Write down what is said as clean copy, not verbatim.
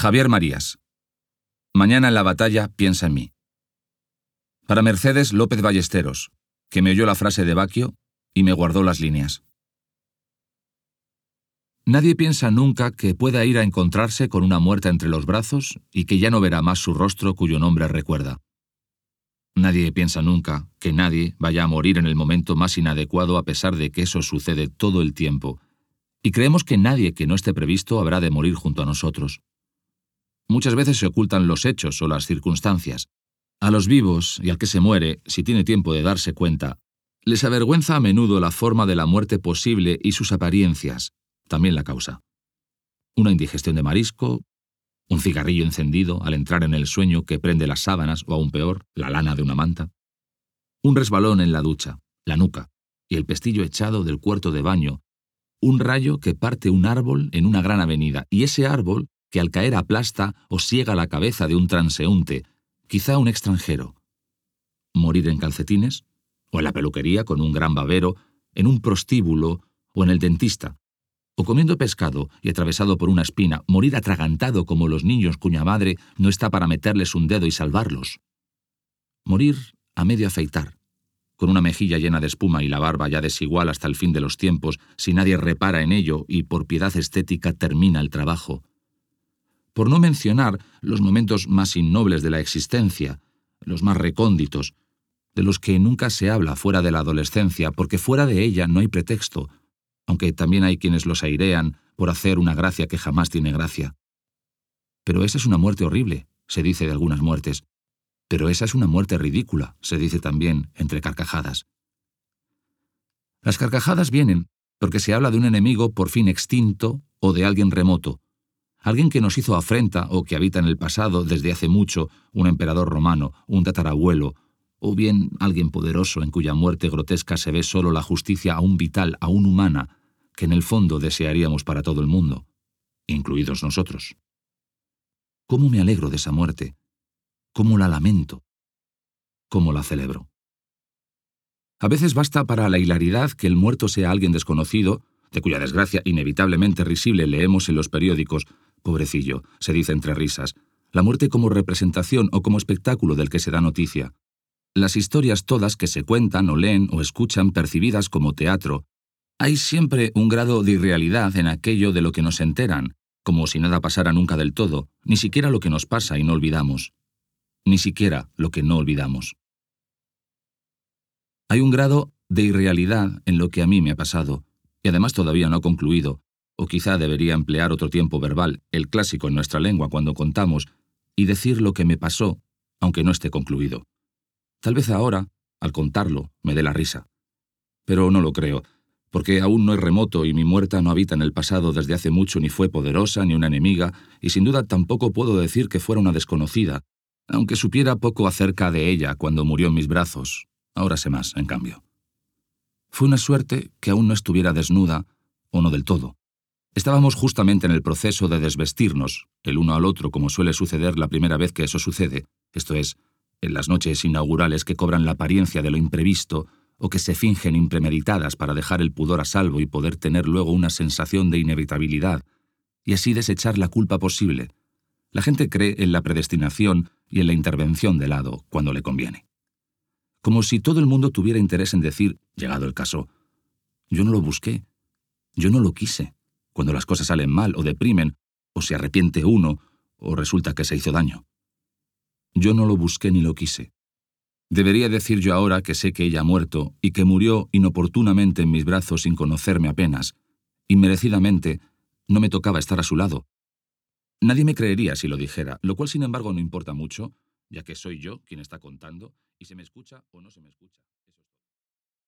Javier Marías. Mañana en la batalla piensa en mí. Para Mercedes López Ballesteros, que me oyó la frase de Baquio y me guardó las líneas. Nadie piensa nunca que pueda ir a encontrarse con una muerta entre los brazos y que ya no verá más su rostro cuyo nombre recuerda. Nadie piensa nunca que nadie vaya a morir en el momento más inadecuado a pesar de que eso sucede todo el tiempo, y creemos que nadie que no esté previsto habrá de morir junto a nosotros. Muchas veces se ocultan los hechos o las circunstancias. A los vivos y al que se muere, si tiene tiempo de darse cuenta, les avergüenza a menudo la forma de la muerte posible y sus apariencias, también la causa. Una indigestión de marisco, un cigarrillo encendido al entrar en el sueño que prende las sábanas o aún peor, la lana de una manta. Un resbalón en la ducha, la nuca y el pestillo echado del cuarto de baño. Un rayo que parte un árbol en una gran avenida y ese árbol que al caer aplasta o siega la cabeza de un transeúnte, quizá un extranjero. Morir en calcetines, o en la peluquería con un gran babero, en un prostíbulo o en el dentista. O comiendo pescado y atravesado por una espina, morir atragantado como los niños cuya madre no está para meterles un dedo y salvarlos. Morir a medio afeitar, con una mejilla llena de espuma y la barba ya desigual hasta el fin de los tiempos, si nadie repara en ello y por piedad estética termina el trabajo. Por no mencionar los momentos más innobles de la existencia, los más recónditos, de los que nunca se habla fuera de la adolescencia, porque fuera de ella no hay pretexto, aunque también hay quienes los airean por hacer una gracia que jamás tiene gracia. Pero esa es una muerte horrible, se dice de algunas muertes. Pero esa es una muerte ridícula, se dice también entre carcajadas. Las carcajadas vienen porque se habla de un enemigo por fin extinto o de alguien remoto, alguien que nos hizo afrenta o que habita en el pasado desde hace mucho, un emperador romano, un tatarabuelo, o bien alguien poderoso en cuya muerte grotesca se ve solo la justicia aún vital, aún humana, que en el fondo desearíamos para todo el mundo, incluidos nosotros. ¿Cómo me alegro de esa muerte? ¿Cómo la lamento? ¿Cómo la celebro? A veces basta para la hilaridad que el muerto sea alguien desconocido, de cuya desgracia inevitablemente risible leemos en los periódicos. Pobrecillo, se dice entre risas, la muerte como representación o como espectáculo del que se da noticia. Las historias todas que se cuentan o leen o escuchan percibidas como teatro, hay siempre un grado de irrealidad en aquello de lo que nos enteran, como si nada pasara nunca del todo, ni siquiera lo que nos pasa y no olvidamos. Ni siquiera lo que no olvidamos. Hay un grado de irrealidad en lo que a mí me ha pasado, y además todavía no ha concluido, o quizá debería emplear otro tiempo verbal, el clásico en nuestra lengua cuando contamos, y decir lo que me pasó, aunque no esté concluido. Tal vez ahora, al contarlo, me dé la risa. Pero no lo creo, porque aún no es remoto y mi muerta no habita en el pasado desde hace mucho ni fue poderosa ni una enemiga, y sin duda tampoco puedo decir que fuera una desconocida, aunque supiera poco acerca de ella cuando murió en mis brazos. Ahora sé más, en cambio. Fue una suerte que aún no estuviera desnuda, o no del todo. Estábamos justamente en el proceso de desvestirnos, el uno al otro como suele suceder la primera vez que eso sucede, esto es, en las noches inaugurales que cobran la apariencia de lo imprevisto o que se fingen impremeditadas para dejar el pudor a salvo y poder tener luego una sensación de inevitabilidad, y así desechar la culpa posible. La gente cree en la predestinación y en la intervención del hado cuando le conviene. Como si todo el mundo tuviera interés en decir, llegado el caso, yo no lo busqué, yo no lo quise, cuando las cosas salen mal o deprimen, o se arrepiente uno, o resulta que se hizo daño. Yo no lo busqué ni lo quise. Debería decir yo ahora que sé que ella ha muerto y que murió inoportunamente en mis brazos sin conocerme apenas, y merecidamente no me tocaba estar a su lado. Nadie me creería si lo dijera, lo cual sin embargo no importa mucho, ya que soy yo quien está contando, y se me escucha o no se me escucha.